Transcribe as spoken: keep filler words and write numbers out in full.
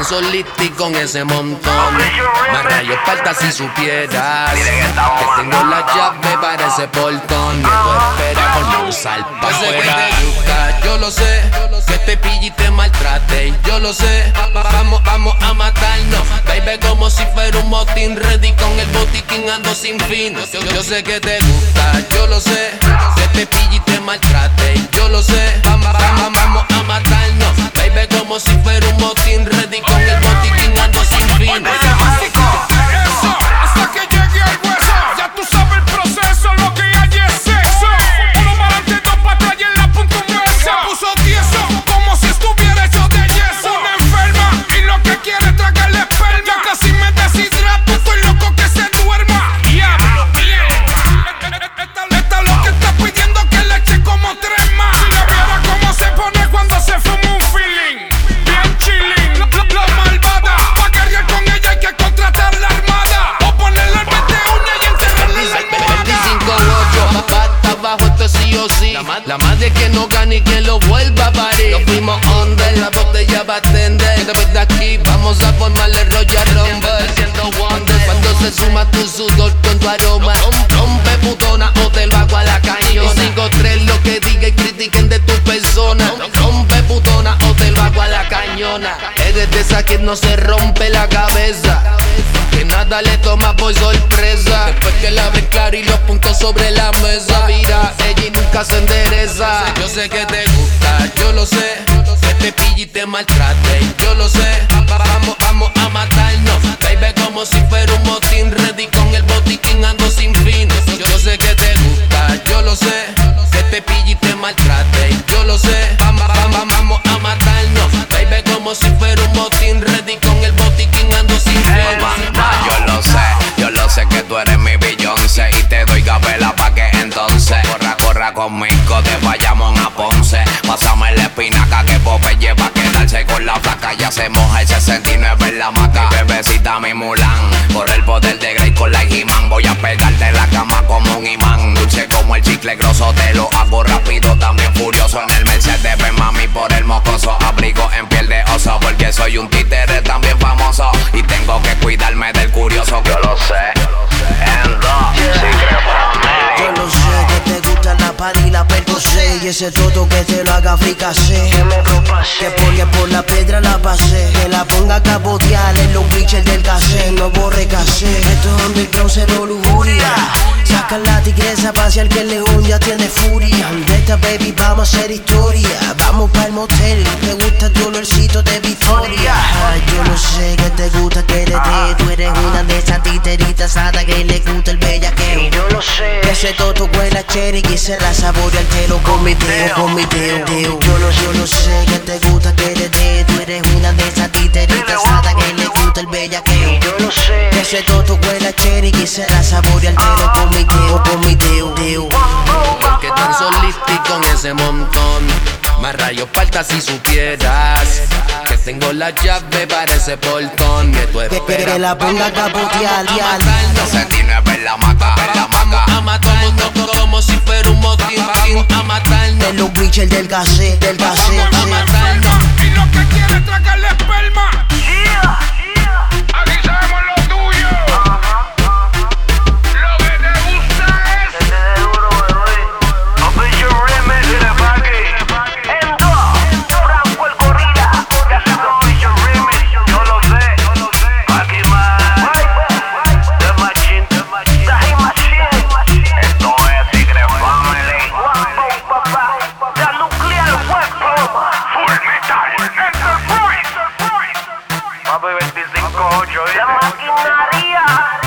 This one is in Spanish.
solita y con ese montón. Más rayos falta si supieras que tengo la llave para ese portón. Que tú esperas por no usar pa' Yo sé que fuera. te gusta, yo lo sé, que te pille y te maltrate. Yo lo sé, vamos, vamos a matarnos, baby, como si fuera un motín. Ready con el botiquín, ando sin fin. Yo, yo sé que te gusta, yo lo sé, que te pille y te maltrate. Yo lo sé, vamos, vamos, vamos a matarnos, baby, como si fuera un motín. Ready con el botiquín, ando sin fin. Eso, hasta que llegue al hueso. Ya tú sabes el proceso, lo que hay es sexo. Uno para adelante, dos para atrás y en la punta un beso. Se puso tieso, como si estuviera hecho de yeso. Una enferma y lo que quiere es tragarle esperma. Ya casi me deshidrato, estoy loco que se duerma. Diablo, bien. Esta, esta lo que está pidiendo que le eche como tres más. Si no viera cómo se pone cuando se fuma un feeling. Bien chilling, la, la, la malvada. Pa' guerrear con ella hay que contratar la armada. O ponerle el mete uña y enterrarle en la almohada. veinticinco ocho, pata abajo, esto sí o sí. La, ma la madre que no gane y que lo vuelva a parir. Nos fuimos under, la botella va a tender. Después de aquí vamos a formarle Royal Rumble. Siendo wonder, cuando se suma tu sudor con tu aroma. Rompe putona o te lo hago a la cañona. cinco tres lo que diga y critiquen de tu persona. Rompe putona o te lo hago a la cañona. Eres de esa que no se rompe la cabeza, que nada le toma por sorpresa. Después que la ves claro y los puntos sobre la mesa, mira, ella y nunca se endereza. Yo sé que te gusta, yo lo sé, que te pille y te maltrate. Yo lo sé, vamos, vamos a matarnos, baby, como si fuera un motín. Ready con el botiquín, ando sin fin. Yo, yo sé que te gusta, yo lo sé, que te pille y te maltrate. Yo lo sé, vamos, vamos, vamos a matarnos, baby, como si fuera un motín. Ready con el botiquín, ando sin fin. Yo lo sé, yo lo sé que tú eres mi Beyoncé y te doy gabela pa' que entonces corra, corra conmigo, te vayamos a Ponce. Pásame la espinaca que Pope lleva a quedarse con la placa. Ya se moja el sesenta y nueve en la maca. Mi bebecita, mi Mulan, por el poder de Grey con la He-Man. Voy a pegarte la cama como un imán. Dulce como el chicle grosso, te lo hago rápido, también furioso. En el Mercedes, ven mami por el mocoso. Abrigo en piel de oso, porque soy un títere también famoso. Y tengo que cuidarme del curioso. Yo lo sé, Endo, Secret Family. Yo lo sé que te gusta la party y la percocé. Y ese toto que te lo haga fricasé. Que porque por la pedra la pasé. Que la ponga a capotear en los pitchers del casé. No borre casé. Esto es underground, cero lujuria. Saca la tigresa, pasear que el león ya tiene furia. De esta baby vamos a hacer historia. Vamos para el motel, te gusta tu olorcito de Victoria. Ay, yo no sé que te gusta que te dé. Tú eres una de esas titeritas sadas que le gusta el bellaqueo. Y yo lo sé, que ese toto huele a cherry y se la saborea el telo con mi dedo, con mi dedo, dedo. Yo no, yo no sé que te gusta que te dé. Tú eres una de esas titeritas sadas que le gusta el bellaqueo. Y yo lo sé, que ese toto huele a cherry y se la saborea el telo con mi dedo, con mi dedo, dedo. Porque tan solita y con ese montón. Más rayos falta si supieras que tengo la llave para ese portón. Que tú Que, que, esperas que la ponga a capotear, a ya. matarnos. sesenta y nueve en la maca, en la Vamos maca. a matarnos como si fuera un motín. Vamos a matarnos. De los bitches del cassette, del cassette. Vamos a matarnos. Y lo que quiere es tragarle esperma. Aquí sabemos lo tuyo. Lo que te gusta es Franco el gorila, ya se Official Remix. Yo lo sé, aquí más The Machine, The Machine. Esto es Secret Family. La Nuclear Weapon, Full Metal Enterprise. Papi veinticinco ocho, la maquinaria.